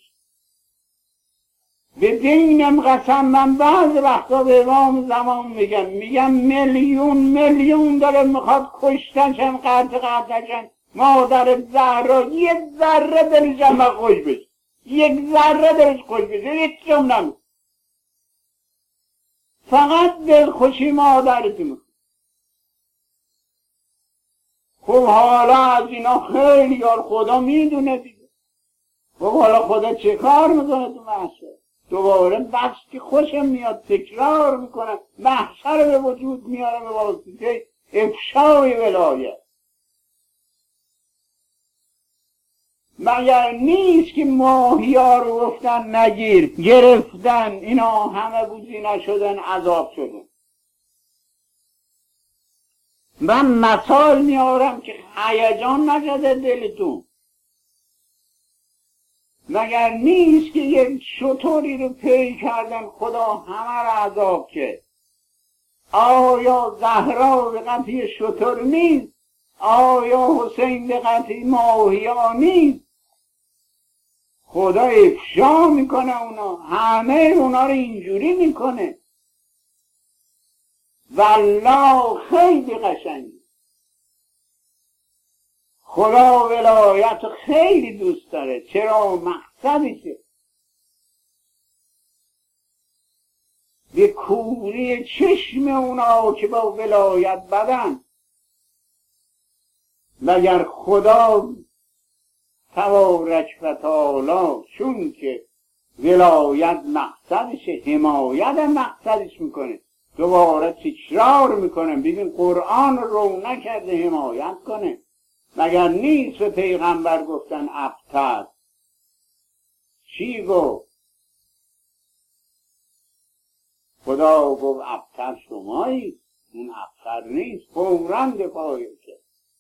به دینم قسم، من بعض وقتا به امام زمان میگم میلیون داره میخواد کشتنشن، قطعشن، مادر زهرا یک ذره دلش هم خوش بشه، یک ذره دلش خوش بشه، هیچ جمله فقط دلخوشی مادرتی میخواد. خب حالا از اینا خیلی یار خدا میدونه دیگه. خب حالا خدا چه کار میکنه تو محشر؟ دوباره بس که خوشم میاد تکرار میکنه، محشر به وجود میاره به واسطه افشای ولایت. مگر نیست که ماهی ها رو گفتن نگیر، گرفتن، اینا همه بوزی نشدن، عذاب شدن. من مثال میارم که هیجان نشده دلتون. مگر نیست که یک شتری رو پی کردن خدا همه رو عذاب کرد؟ آیا زهرا به قطعی شتر نیست؟ آیا حسین به قطعی ماهیا نیست؟ خدا افشا میکنه اونا، همه اونا رو اینجوری میکنه. والله خیلی قشنگه. خدا ولایت خیلی دوست داره. چرا؟ مقصدشه. به کوری چشم اونا که با ولایت بدن. مگر خدا تبارک و تعالی چون که ولایت مقصدشه، حمایت مقصدش میکنه، دوباره تکرار میکنه. ببین قرآن رو نکرده حمایت کنه. مگر نیست به پیغمبر گفتن ابتر؟ چی گفت؟ خدا گفت ابتر شمایی، اون ابتر نیست. فوراً دفاعی کرد.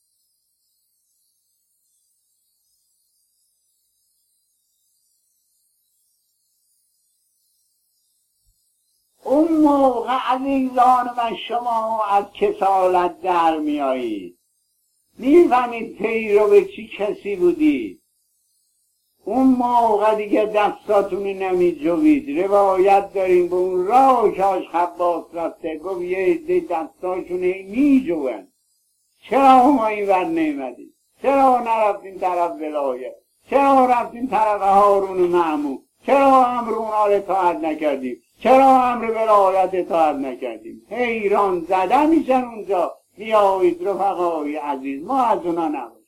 اون موقع عزیزان من شما از کسالت در میایید، میفهمید پیرو به چی کسی بودید. اون موقع دیگه دستاتونی نمیجوید. روایت داریم به اون راه که خباس رفته گفت یه عده دستاشونی میجوین. چرا ما این ور نیمدید؟ چرا نرفتیم طرف ولایت؟ چرا رفتیم طرف هارون مأمون؟ چرا امر اونا رو اطاعت نکردیم؟ چرا امر ولایت اطاعت نکردیم؟ حیران زده میشن اونجا. بیایید رفقای عزیز، ما از اونا نباشیم.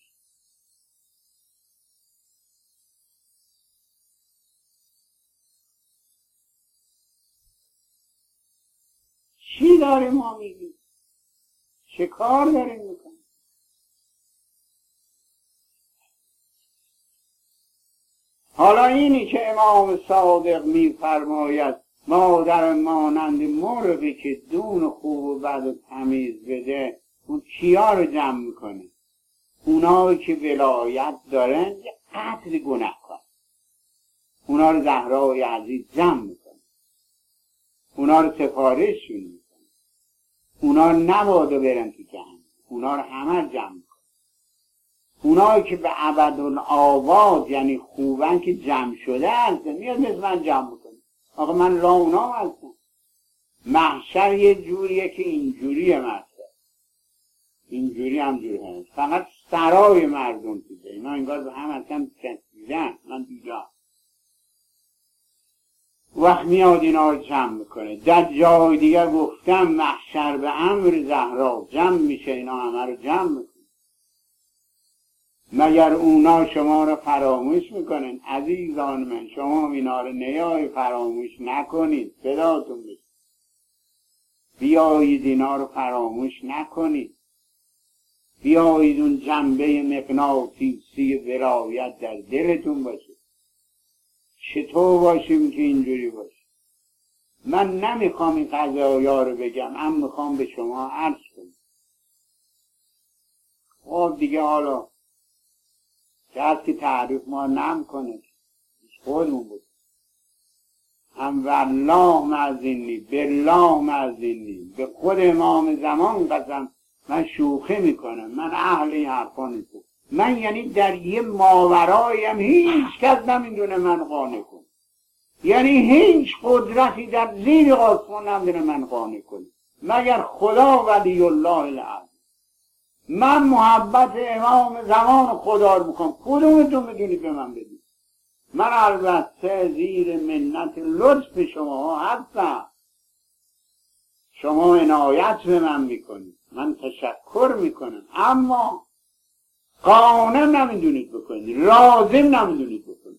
چی داریم ما میگیم؟ چه کار داریم میکنیم؟ حالا اینی که امام صادق میفرماید مادر مانند مرغی که دون خوب و بد و تمیز بده، اون کیا رو جمع میکنه؟ اونایی که ولایت دارن یه قدر گناه کن. اونا رو زهرای عزیز جمع میکنه، اونا رو سفارششون میکنه، اونا رو نبادا برن تو جهنم، اونا رو همه جمع میکنه. اونایی که به ابدالآباد یعنی خوبن که جمع شده هستن، میاد مثل من جمع میکنه. آقا من را اونا هستم. محشر یه جوریه که اینجوریه محشر، اینجوری هم جوری هست. فقط سرای مردم دیده، اینا انگار به هم اصلا کسیدن. من دیدم وقت میاد اینا رو جمع میکنه. در جای دیگر گفتم محشر به امر زهرا جمع میشه، اینا همه رو جمع میکنه. مگر اونا شما رو فراموش میکنن؟ عزیزان من، شما اینا رو نیای فراموش نکنید، فداتون بشه. بیایید اینا رو فراموش نکنید. بیایید اون جنبه مغناطیسی ولایت در دلتون باشه. چطور باشیم که اینجوری باشه؟ من نمیخوام این قضایا رو بگم، اما میخوام به شما عرض کنم. خب دیگه حالا کسی که تعریف ما نمیکنه، خودمون بود. هم والله معذینی بالله معذینی، به خود امام زمان قسم، من شوخی میکنم، من اهل این حرفا نیستم. من یعنی در یه ماورایم هیچ کس نمیدونه من قانع کنه، یعنی هیچ قدرتی در زیر آسمان نمیدونه من قانع کنه مگر خدا ولی الله العظیم. من محبت امام زمان خدا رو میکنم، کدومتون میدونید به من بدید؟ من البته زیر منت لطف شما هستم، شما عنایت به من میکنید، من تشکر میکنم، اما قانع نمیدونید بکنید، لازم نمیدونید بکنید.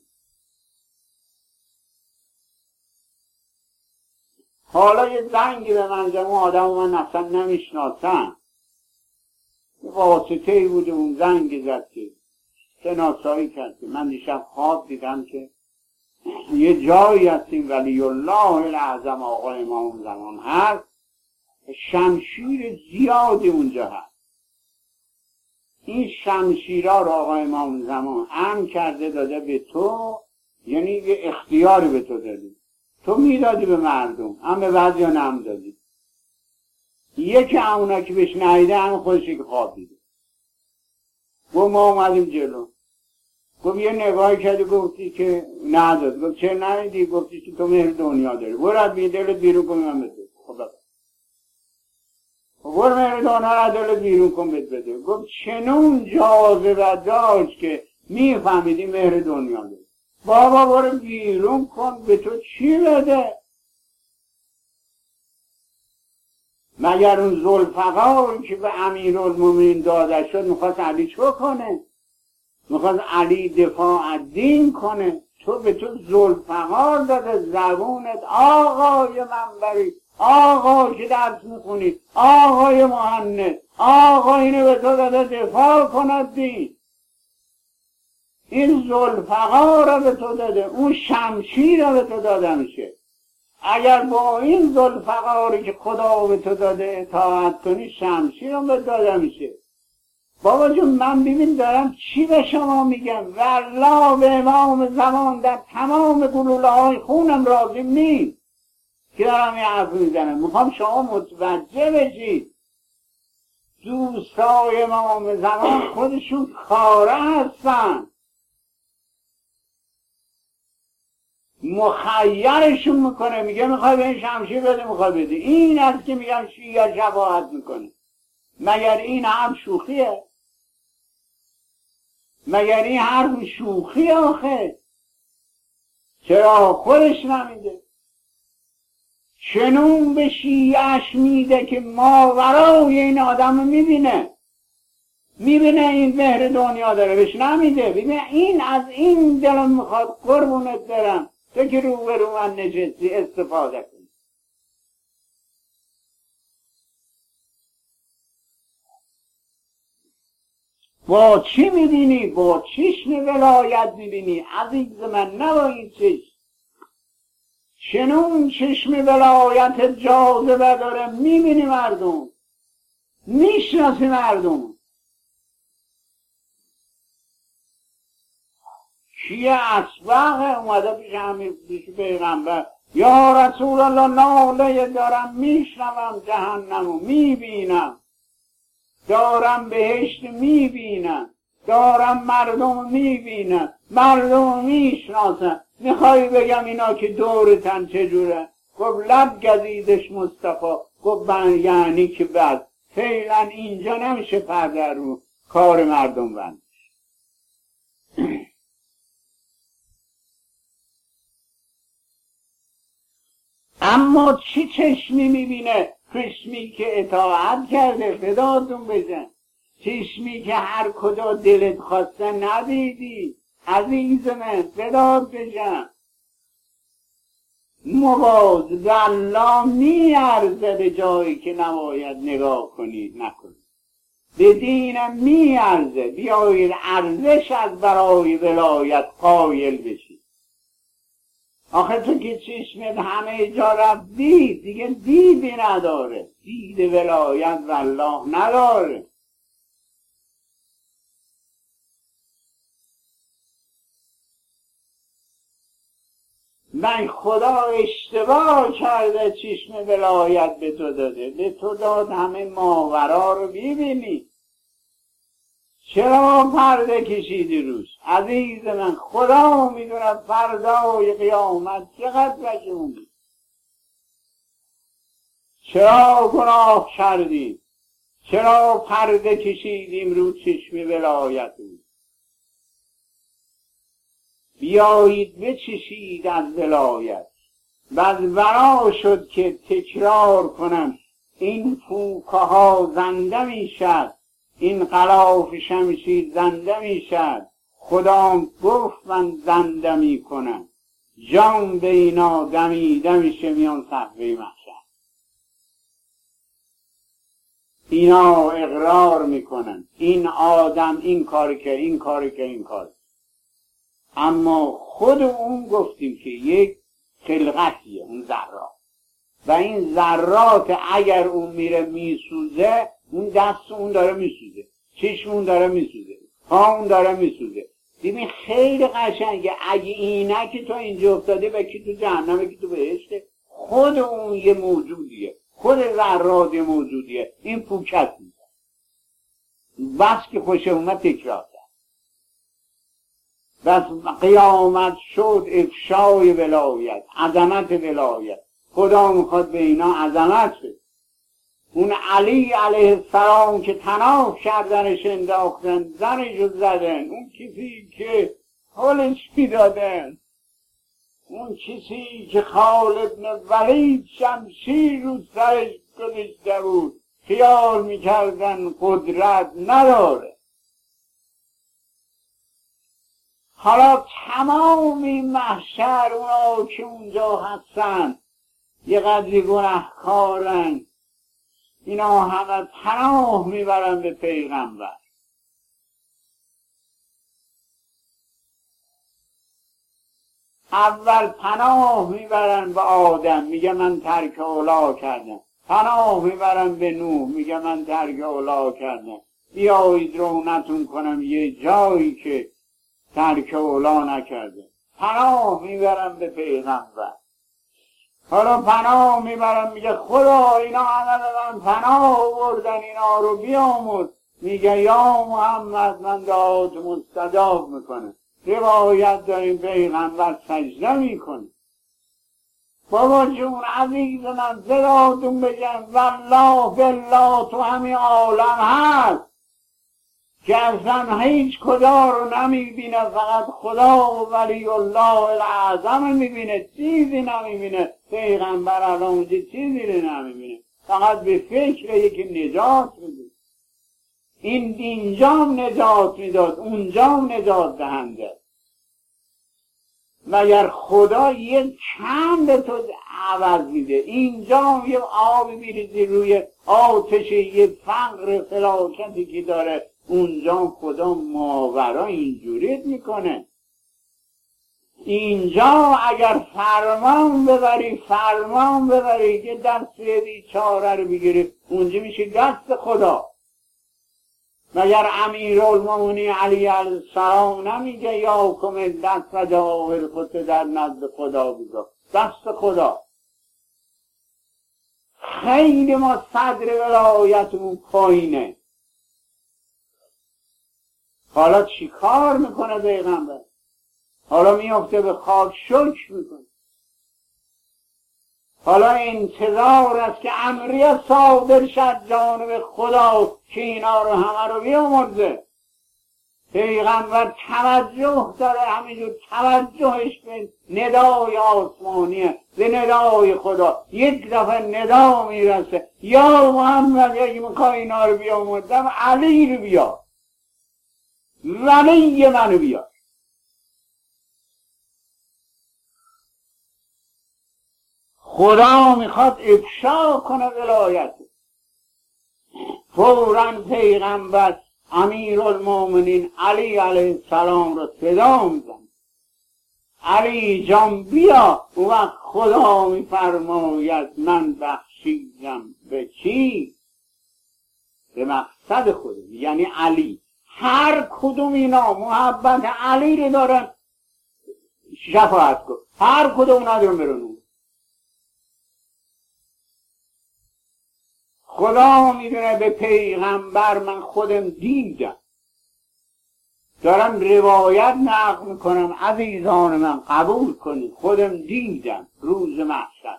حالا یه زنگی به من زد، اون آدم من اصلا نمیشناسم، واسطه ای بوده، اون زنگ زد که شناسایی کرد. من دیشب خواب دیدم که یه جایی هستیم ولی الله العظم آقا امام زمان هست، شمشیر زیادی اونجا هست. این شمشیرها رو آقا امام زمان امن کرده داده به تو، یعنی یه اختیاری به تو داده، تو میدادی به مردم، هم به بعضی ها نم دادی. یکی اونا که بهش نهیده هم خودشی که خواب دیده. گفت ما اومدیم جلو، گفت یه نگاهی کردی گفتی که نداد. گفت چه ندیدی؟ گفتی که تو مهر دنیا داری، برو از دلت بیرون کن من بده. خب برو مهر دنیا رو دلت بیرون کن بده. گفت چنون جاذبه داشت که میفهمیدی مهر دنیا داری. بابا برو بیرون کن، به تو چی بده؟ مگر اون ذوالفقار که به امیرالمومنین داده شد میخواست علی چه کنه؟ میخواست علی دفاع از دین کنه. تو به تو ذوالفقار داده، زبونت آقای منبری، آقا که درس میخونی، آقای مهند، آقا اینو به تو داده دفاع کند دین. این ذوالفقار رو به تو داده، اون شمشیر رو به تو داده میشه. اگر با این ذوالفقاری که خدا به تو داده اطاعت کنی، شمشیر رو به داده میشه. بابا جون من ببین دارم چی به شما میگم، والله به امام زمان در تمام گلوله های خونم راضی نیست که دارم این حرف میزنم. میخوام شما متوجه بشید دوستای امام زمان خودشون کاره هستن، مخیرشون میکنه، میگه میخوای به این شمشیر بده، میخوای بده. این است که میگم شیعه شباهت میکنه. مگر این حرف شوخیه؟ مگر این حرف شوخی آخه؟ چرا خودش نمیده؟ چنون به شیعهش میده که ماورای این آدم رو میبینه این مهر دنیا داره، بهش نمیده. ببین این از این دلم میخواد قربونت برم تو که رو به رو من نشستی استفاده کن. با چی میبینی؟ با چشم ولایت میبینی عزیز من، نه با این چشم. چنون چشم ولایت جاذبه داره، میبینی مردم، میشناسی مردم. کیه؟ اسبق اومده پیش پیغمبر، یا رسول الله ناله دارم، میشنوم جهنمو میبینم، دارم بهشت میبینم، دارم مردم میبینم، مردم میشناسم. میخوای بگم اینا که دورتن چجوره؟ گفت لب گزیدش مصطفی. گفت یعنی که بعد فعلا اینجا نمیشه پرده رو کار مردم بند. اما چی چشمی میبینه؟ چشمی که اطاعت کرده، فداتون بزن. چشمی که هر کجا دلت خواسته ندیدی. عزیز من فدات بشم، مباز والله میارزه به جایی که نباید نگاه کنید نکنید، به دینم میارزه. بیایید ارزش از برای ولایت قایل بشید. آخه تو که چشمت همه جا رفت دید، دیگه دیدی نداره، دید ولایت والله نداره. من خدا اشتباه کرده چشم ولایت به تو داده، به تو داد همه ماورا رو ببینی، چرا پرده کشیدی روش؟ عزیز من خدا میدونه فردای قیامت چقدر پشیمونی، چرا گناه کردیم، چرا پرده کشیدیم رو چشم ولایت او. بیایید بچشید از ولایت. بعد بنا شد که تکرار کنم این فوکه ها زنده میشد، این غلاف شمشیر زنده میشد. خدا گفت من زنده میکنم، جان به اینا دمیده میشه میان صحفه محشر. اینا اقرار میکنن این آدم این کار که این کار که این کار، اما خود اون گفتیم که یک خلقتیه اون ذرات، و این ذرات اگر اون میره میسوزه، اون دست اون داره میسوزه، چشم اون داره میسوزه، پا اون داره میسوزه. ببین خیلی قشنگه. اگه اینه تو اینجا افتاده به کی تو جهنمه کی تو بهشته، خود اون یه موجودیه، خود ذرات یه موجودیه. این پوکت میده بس که خوش اومد تکرار. بس قیامت شد افشای ولایت، عظمت ولایت. خدا میخواد به اینا عظمت شد. اون علی علیه السلام که طناب کردنش انداختن، زنشو زدن، اون کسی که حالش میدادن، اون کسی که خالد بن ولید شمشیر رو سرش گذاشته بود، خیال میکردن قدرت نداره. حالا تمام این محشر اونا که اونجا هستن یه قدری گناهکارن، اینا همه پناه میبرن به پیغمبر. اول پناه میبرن به آدم، میگه من ترک اولا کردم. پناه میبرن به نوح، میگه من ترک اولا کردم. بیایید رونتون کنم یه جایی که ترک اولا نکرده. پناه میبرن به پیغمبر. حالا پناه میبرن، میگه خدا اینا همه به من پناه آوردن، اینا رو بیامرز. میگه یا محمد من دعات مستجاب میکنه. روایت داریم پیغمبر سجده میکنه. بابا جون عزیز من زداتون بگم والله بالله تو همین عالم هست که اصلا هیچ کجا رو نمیبینه، فقط خدا و ولی الله الاعظم میبینه، چیزی نمیبینه. پیغمبر الان اونجا چیزی رو نمیبینه، فقط به فکر یکی نجات میده. این اینجام نجات میداد، اونجام نجات دهنده. مگر خدا یک چند تو عوض میده؟ اینجا یه آبی میریزی روی آتش یه فقر فلاکتی که داره، اونجا خدا ماورا اینجوریت میکنه. اینجا اگر فرمان ببری که دست بیچاره رو بگیری، اونجا میشه دست خدا. مگر امیرالمومنین علی علیه السلام نمیگه یا کم دست و جواهر خود در نزد خدا بذار؟ دست خدا. خیلی ما صدر ولایتمون پایینه. حالا چی کار میکنه پیغمبر؟ حالا میفته به خاک شکر میکنه. حالا انتظار است که امری صادر شد جانب خدا که اینا رو همه رو بیامرزه. پیغمبر توجه داره، همینجور توجهش به ندای آسمانیه، به ندای خدا. یک دفعه ندا میرسه یا محمد اگه میخوای اینا رو بیاموزم علی رو بیا، ولی منو بیا. خدا میخواد افشا کنه ولایت. فوراً پیغمبر امیرالمومنین علی علیه السلام رو صدا میزن، علی جان بیا. اون وقت خدا میفرماید من بخشیدم به چی؟ به مقصد خودم، یعنی علی. هر کدوم اینا محبت علی رو دارن شفاعت کن، هر کدوم ندارن برونون. خدا میدونه به پیغمبر من خودم دیدم، دارم روایت نقل میکنم، عزیزان من قبول کنید، خودم دیدم روز محشر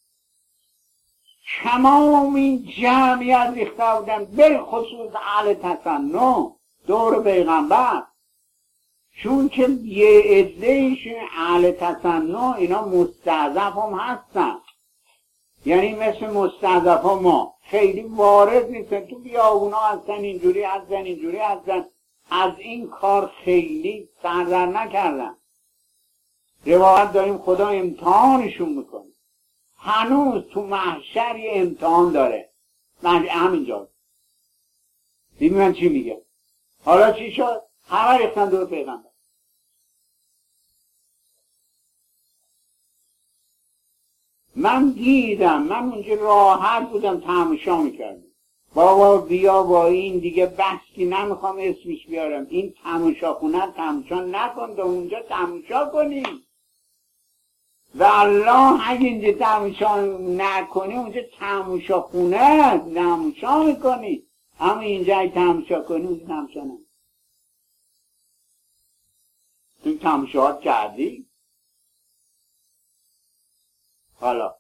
تمام این جمعیت ریخته بودن، بالخصوص اهل تصنع دور پیغمبر، چون که یه عده‌ایش اهل تصنع اینا مستضعف هم هستن، یعنی مثل مستضعف ها ما خیلی وارد نیستن، تو بیابونا هستن، اینجوری هستن اینجوری هستن، از این کار خیلی سردر نکردن. روایت داریم خدا امتحانشون میکنه، هنوز تو محشر یه امتحان داره. من همینجا ببین من چی میگم. حالا چی شد؟ همه ریختن دور پیغمبر. من دیدم، من اونجا راحت بودم تماشا میکردم. بابا بیا با این دیگه بحثی نمیخوام اسمش بیارم، این تماشا خونه تماشا نکن، اونجا تماشا کنیم. و الله اگه اینجا تماشا نکنی اونجا تماشا خونه تماشا میکنی، اما اینجا اگه تماشا کنی اونجا تماشا نکنی. تو تماشاات کردی؟ حالا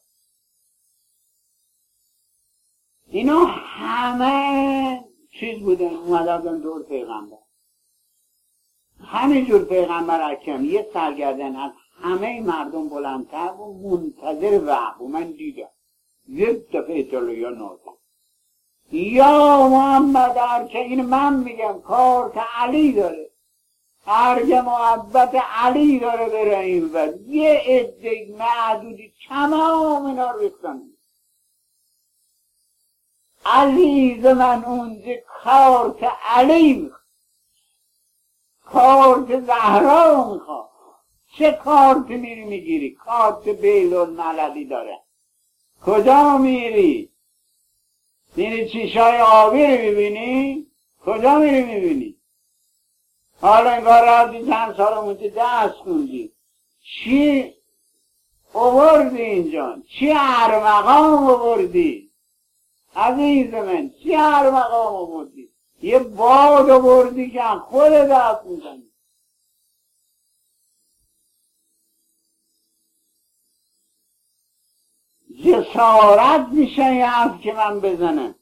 اینا همه چیز بودن، اومدن دور پیغمبر. همینجور پیغمبر اکرم یه سرگردن از همه مردم بلندتر و منتظر وحی و من دیدم یک دفعه اطلاعی ها نازم یا محمد که این من میگم کارت علی داره، هرگه محبت علی داره بره این ور، یه عده معدودی تمام اینا رو ریختن. عزیز من اونجا کارت علی میخواد، کارت زهرا میخواد. چه کارت میری میگیری؟ کارت بین‌المللی داره. کجا میری؟ میری چیشای آبی رو میبینی؟ کجا میری میبینی؟ حالا انگار رفتی چند سال اونجا دست خوندی، چی آوردی اینجا؟ چی هر مقام آوردی؟ عزیز من چی هر مقام آوردی؟ یه باد آوردی که خود دست میزنی. جسارت میشه یه حرف که من بزنم،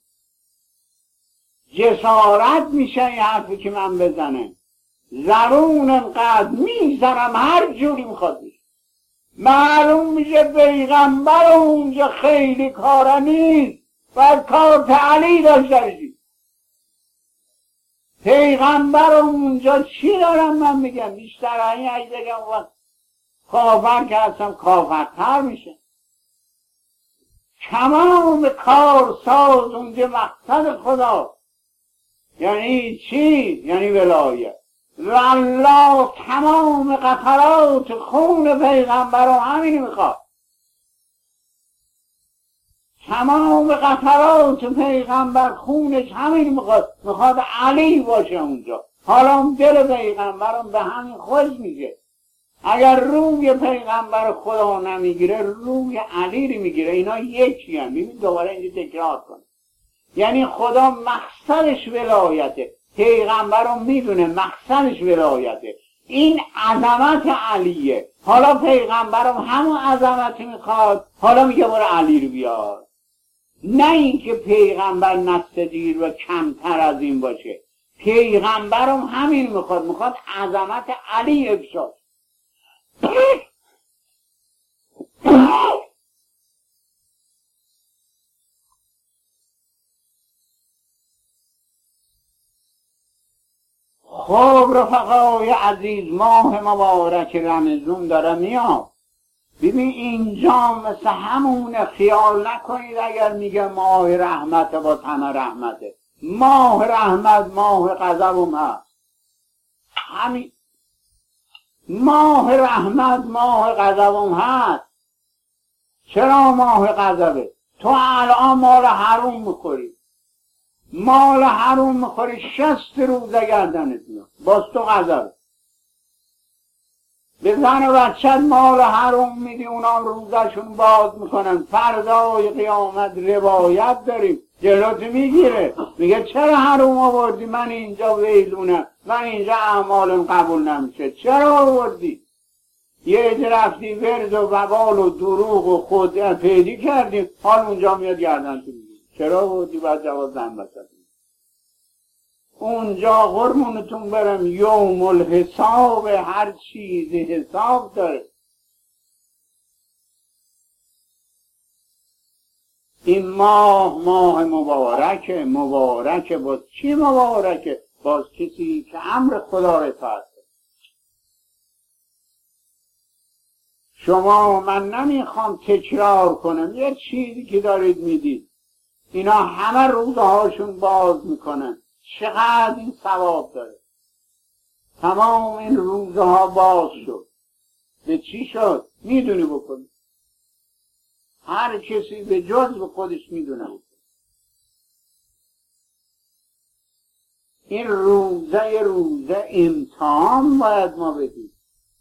جسارت میشه یه حرفی که من بزنم. زرون انقدر میزنم هر جوری میخواد بشه. معلوم میشه پیغمبر اونجا خیلی کارا نیست، باید کارت علی داشته باشی. پیغمبر اونجا چی دارم من میگم؟ بیشتر این اگه بگم وقت کافر که هستم کافرتر میشه. تمام کارساز اونجا مقصد خدا یعنی چی؟ یعنی ولایت. و الله تمام قطرات خون پیغمبر رو همین میخواد، تمام قطرات پیغمبر خونش همین میخواد علی باشه اونجا. حالا دل پیغمبرم به همین خوش میشه. اگر روی پیغمبر خدا نمیگیره روی علی رو میگیره، اینا یکی هم. ببین دوباره اینجا تکرار کنه، یعنی خدا مقصدش ولایته، پیغمبر رو میدونه مقصدش ولایته، این عظمت علیه. حالا پیغمبرم همون عظمت میخواد، حالا میگه برو علی رو بیار. نه اینکه پیغمبر نسل دیر و کمتر از این باشه، پیغمبرم همین میخواد عظمت علی افشا. خب رفقای عزیز، ماه مبارک رمضان داره میاد. ببین اینجا مثل همونه، خیال نکنید اگر میگه ماه رحمت با همه رحمته. ماه رحمت ماه غضبم هست. همین ماه رحمت ماه غضبم هست. چرا ماه غضبه؟ تو الان مال حروم میخوری، مال حروم میخوری، 60 روزه گردنت میاد، باز تو غضبه. به زن و بچت مال حروم میدی، اونا روزشون باز میکنن. فردای قیامت روایت داریم، جلوت میگیره، میگه چرا حروم آوردی؟ من اینجا ویلونه، من اینجا اعمالم قبول نمیشه، چرا آوردی؟ یه عده رفتی ورد و وبال و دروغ و خود پیدی کردیم، حال اونجا میاد گردن تو میگی چرا آوردی؟ باید جواز زن بچت. اونجا قربونتون برم یوم الحساب، هر چیزی حساب داره. این ماه مبارکه. مبارکه باز چی مبارکه؟ باز کسی که امر خدا رو اطاعت کنه. شما، من نمیخوام تکرار کنم، یه چیزی که دارید میدید، اینا همه روزهاشون باز میکنن. چقدر این ثواب داره. تمام این روزها باز شد. به چی شد؟ میدونی بکنی. هر کسی به جز به خودش میدونه. این روزه امتحان باید ما بدیم.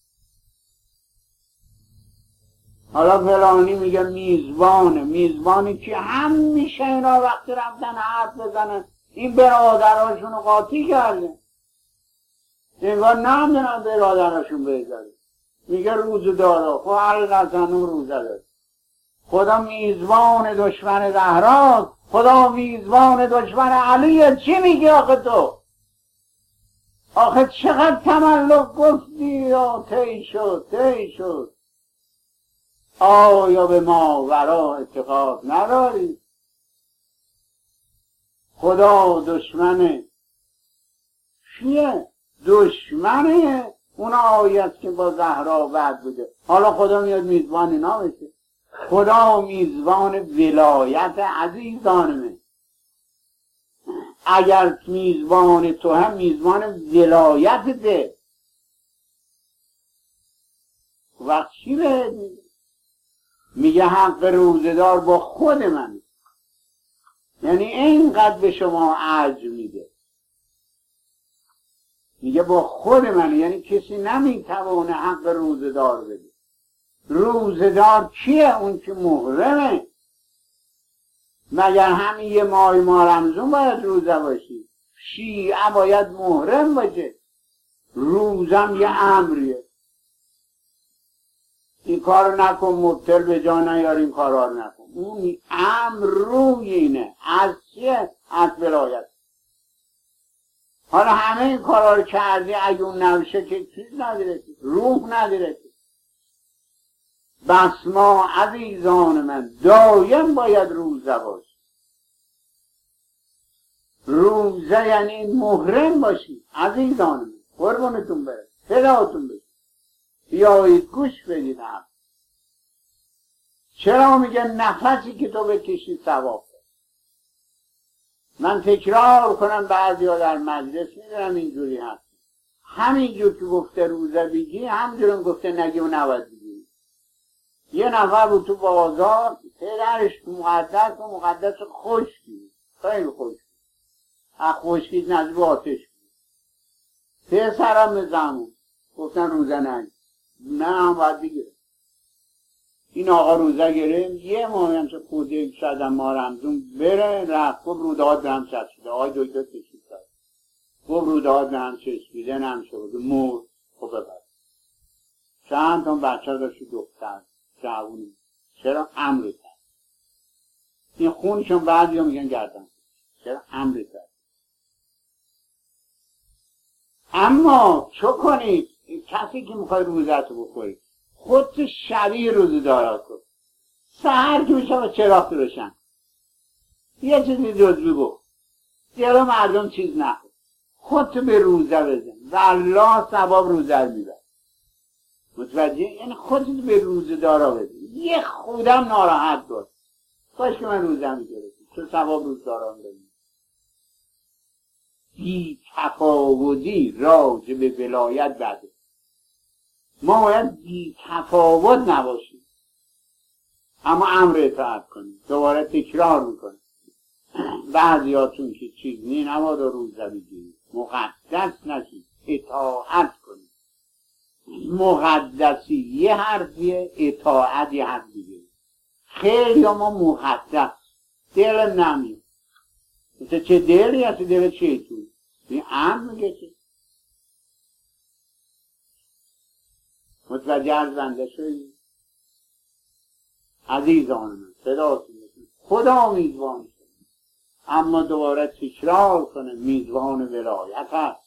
حالا فلانی میگه میزبانی که همیشه اینا وقتی رفتن حرف بزنن این برادراشون رو قاطی کرده، انگار نمیدونن برادراشون بگذاره. میگه روزه داره، خب حقیقتا اون روزه داره. خدا میزبان دشمن زهراست، خدا میزبان دشمن علیه. چی میگی آخه تو؟ آخه چقدر تملق گفتی و طی شد. آیا به ماورا اعتقاد نداری؟ خدا دشمنه چیه؟ دشمنه اون آیت که با زهرا بد بوده. حالا خدا میاد میزبان اینا بشه. خدا میزبان ولایت عزیزانمه. اگر میزبان تو هم میزبان ولایت ده، وقت چی بهت میگه؟ حق روزدار با خود من، یعنی اینقدر به شما اجر میده. میگه با خود من، یعنی کسی نمیتوانه حق روزدار بده. روزدار کیه؟ اون که محرمه. مگر همین یه ماه رمضان باید روزه باشی؟ شیعه باید محرم باشه. روزم یه امریه، این کارو نکن، مبتل به جا نیار، این کارا رو نکن. اون امر روی اینه. از چیه؟ از ولایت. حالا همه این کارا رو کردی، اگه اون نبشه که چیز نداره، روح نداره. بس ما عزیزان من دایم باید روزه باشی. روزه یعنی محرم باشی. عزیزان من قربونتون برم، فداتون بشم، بیایید گوش بدید. هم چرا میگه نفسی که تو بکشی ثواب؟ من تکرار کنم، بعضیا در مجلس میدونم اینجوری هست. همینجور که گفته روزه بگی، همینجور گفته نگی و نباید بگی. یه نفر بود تو بازار، پدرش مقدس خشکی، خیلی خشکی، خشکی نزدیک به آتش بود. پسرم زمون گفتن روزه نگی. نه هم باید بگیره. این آقا روزه گرفت، یه ماه هم چه خوده شاید ما رمزون بره، رفت گفت رودهات به هم چسبیده. آقای دکتر کشید کرد، گفت رودهات به هم چسبیده، نمیشه بود مرد. خب ببر چند تا بچه داشت دختر جوونی. چرا؟ امر کرد. این خونشون بعضی ها میگن گردن. چرا؟ امر کرد. اما چو کنید کسی که میخوای روزت رو بخوری خودت شبیه روزدارا کن. سحر که میشه چراغ روشن یه چیزی جزبی بخور جلو مردم چیز نخور خودت به روزه بزن و الله ثواب روزه رو میبر. متوجه؟ یعنی خودت به روزه دارا بزن. یه خودم ناراحت باش کاش که من روزه میگرفتم تو ثواب روزه دارا میبرم. بی تفاوتی راجع به ولایت بده. ما باید بی تفاوت نباشیم اما امر اطاعت کنیم. دوباره تکرار میکنیم بعضیاتون که چیز نی نبادا روزه بگیرید مقدس نشید اطاعت کنید. مقدسی یه حرفیه اطاعت یه حرف دیگه. خیلی ما مقدس دلم نمیاد مثل چه دلی هستی دل چه توی این امر میگه چه متوجه ارزنده شدید عزیزان من صداتون خدا میزبان شد اما دوباره تکرار کنه میزبان ولایت هست